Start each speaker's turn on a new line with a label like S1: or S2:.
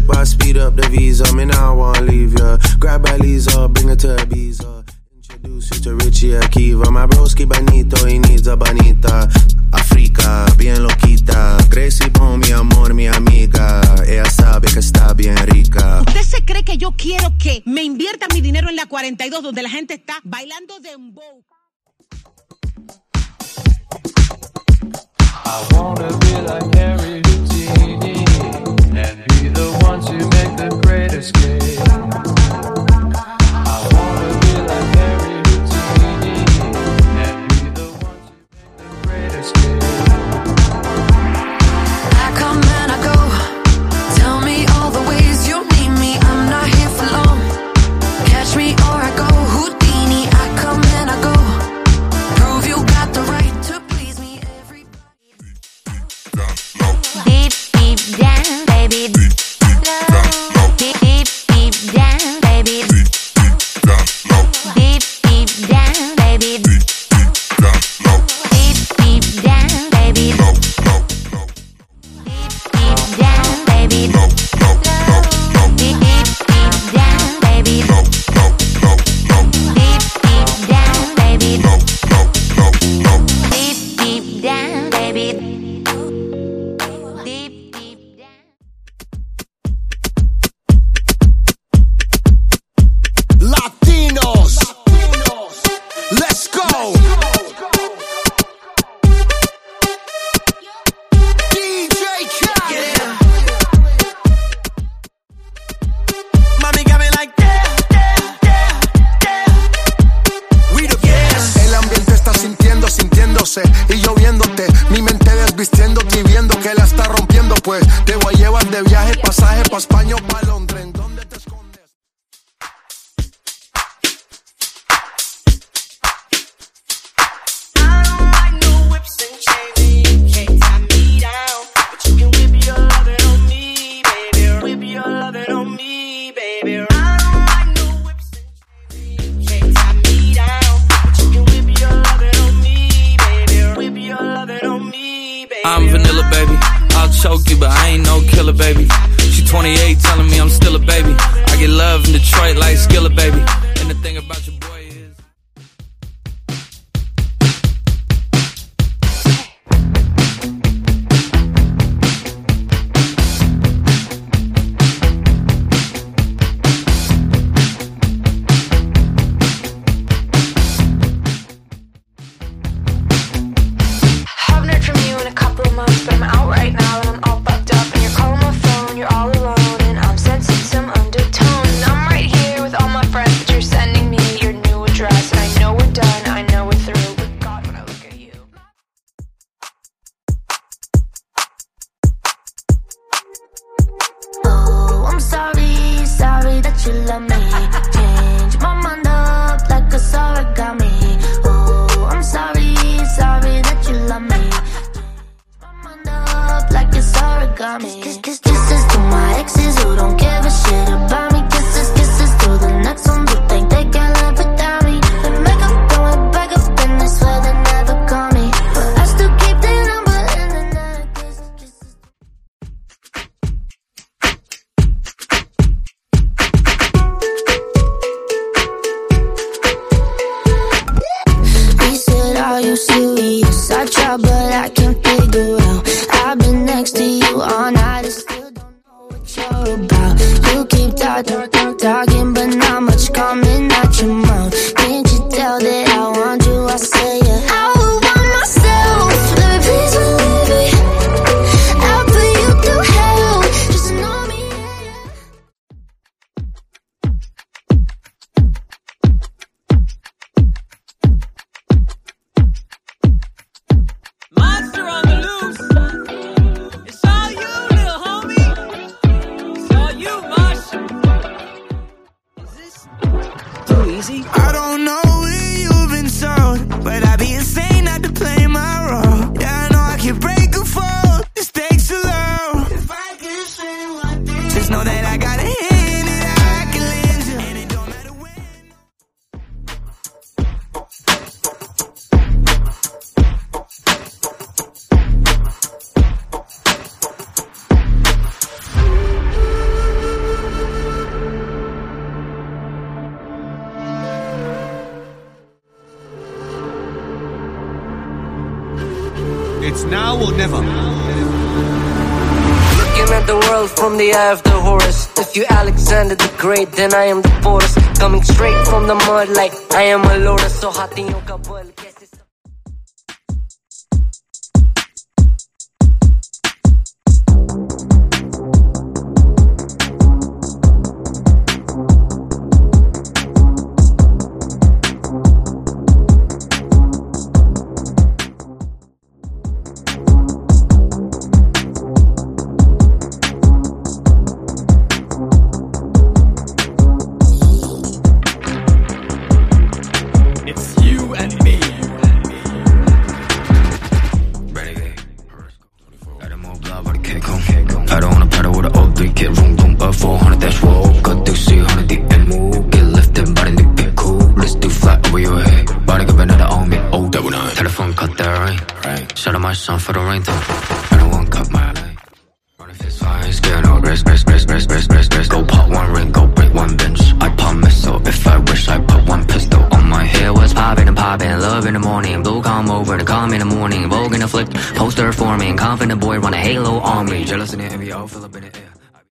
S1: Why speed up the visa? Me now wanna leave ya. Grab a Lisa, bring her to Ibiza. Introduce you to Richie Akiva. My broski bonito, he needs a bonita. Africa, bien loquita. Gracie Pon, mi amor, mi amiga. Ella sabe que está bien rica.
S2: ¿Usted se cree que yo quiero que me invierta mi dinero en la 42 donde la gente está bailando dembow?
S3: I wanna be like Harry Houdini and be the one to make the great escape. I wanna be like Harry Houdini and be the one to make the great escape.
S4: I come and I go. Tell me all the ways you need me. I'm not here for long. Catch me or I go Houdini. I come and I go. Prove you got the right to please me.
S5: Deep, deep down, baby. Deep, deep down, baby. Deep, deep down, baby. Deep, deep down, baby. Deep, deep down, baby. Deep, deep down, baby. Deep, deep down, baby. Deep, deep down, baby.
S6: Latinos, let's go. DJ Khaled. Mami got me like we the best. El ambiente está sintiéndose y yo viéndote, mi mente desvistiéndote y viendo que la está rompiendo, pues te voy a llevar de viaje, pasaje pa' España o pa' Londres. ¿En dónde te escondes?
S7: I'm vanilla, baby. I'll choke you, but I ain't no killer, baby. She 28, telling me I'm still a baby. I get love in Detroit like Skilla, baby. And the thing about your boy is...
S4: Haven't heard from you in a couple of months, but I'm out right now and I'm all bugged up. And you're calling my phone, you're all alone, and I'm sensing some undertone. I'm right here with all my friends, but you're sending me your new address. And I know we're done, I know we're through, but God, when I look at you.
S5: Oh, I'm sorry, sorry that you love me. Change my mind up like a origami. Oh, I'm sorry, sorry that you love me. Change my mind up like it's origami. Kisses to my exes who don't give a shit about me. Kisses to the next ones who think they can live without me. They make up, going back up, and they swear they never call me, but I still keep their number in the night. Kisses. He said, are you serious? I try, but I can't figure out. I've been next to you all night and still don't know what you're about. You keep talking, but not much coming out your mouth. Can't you tell that I want you? I say yeah. I would want myself. Let me please believe me. I'll put you through hell. Just know me.
S8: Monster on the loose. It's all you, little homie. It's all you, Mosh. Is this too easy?
S6: I don't know where you've been sold, but I'd be insane not to play my role. Yeah, I know I can break a fall. The stakes are low. If I could say one thing, just know that I got a hand that I can lend you, and it don't matter when.
S9: It's now or never.
S10: Looking at the world from the eye of the Horus. If you Alexander the Great, then I am the Porus. Coming straight from the mud like I am a lotus. So hatiyon ka bal.
S11: For the rain though, I don't want cut my leg. Running fist fire, scared no rest. Go pop one ring, go break one bench. I pop missile if I wish I put one pistol on my head. Was popping and popping, love in the morning. Blue come over to come in the morning. Vogue in the flick, poster forming. Confident boy run a halo on me. Jealous in the NBA, all fill up in the air.